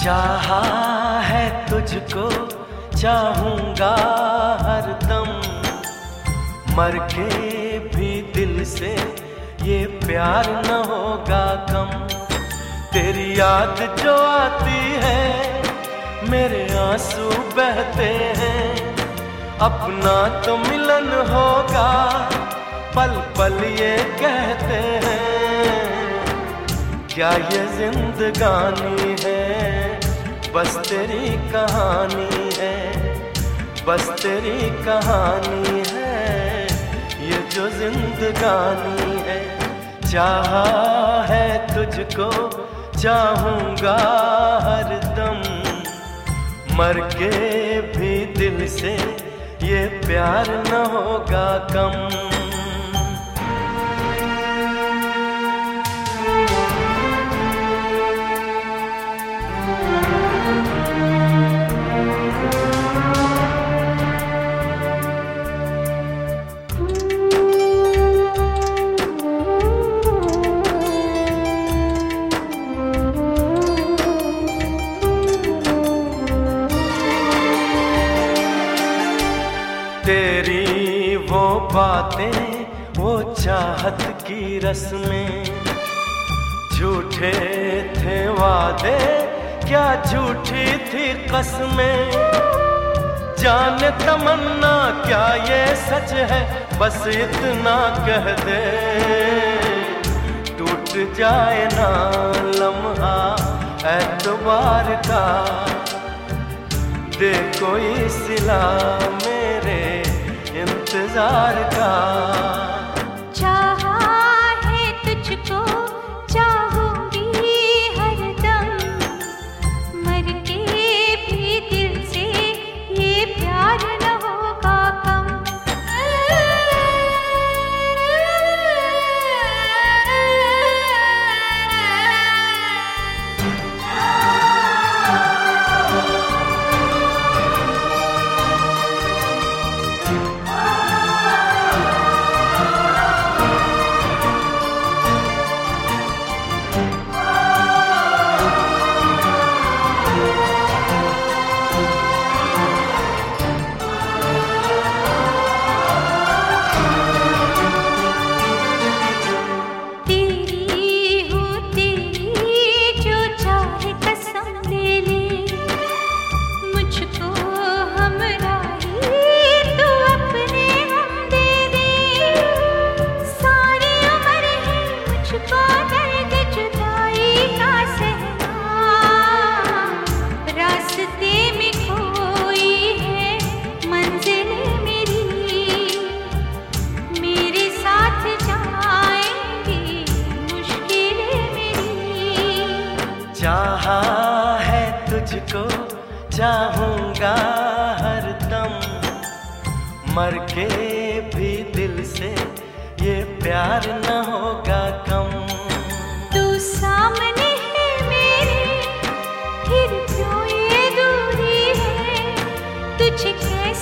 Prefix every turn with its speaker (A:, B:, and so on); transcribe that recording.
A: चाहा है तुझको, चाहूंगा हरदम, मर के भी दिल से ये प्यार न होगा कम। तेरी याद जो आती है मेरे आंसू बहते हैं, अपना तो मिलन होगा पल पल ये कहते हैं। क्या ये जिंदगानी है, बस तेरी कहानी है, बस तेरी कहानी है, ये जो जिंदगानी है। चाहा है तुझको, चाहूंगा हरदम, मर के भी दिल से ये प्यार न होगा कम। तेरी वो बातें, वो चाहत की रस्में, झूठे थे वादे, क्या झूठी थी कसमें। जाने तमन्ना क्या ये सच है, बस इतना कह दे, टूट जाए ना लम्हा एतबार का, दे कोई सिला मेरे इंतजार का।
B: चाहा है तुझको, चाहूंगी हरदम, मर के भी दिल से ये प्यार न होगा कम।
A: चाहा है तुझको, चाहूंगा हरदम, मर के भी दिल से ये प्यार न होगा कम।
B: तू सामने है मेरे, फिर क्यों ये दूरी है, तुझे कैसे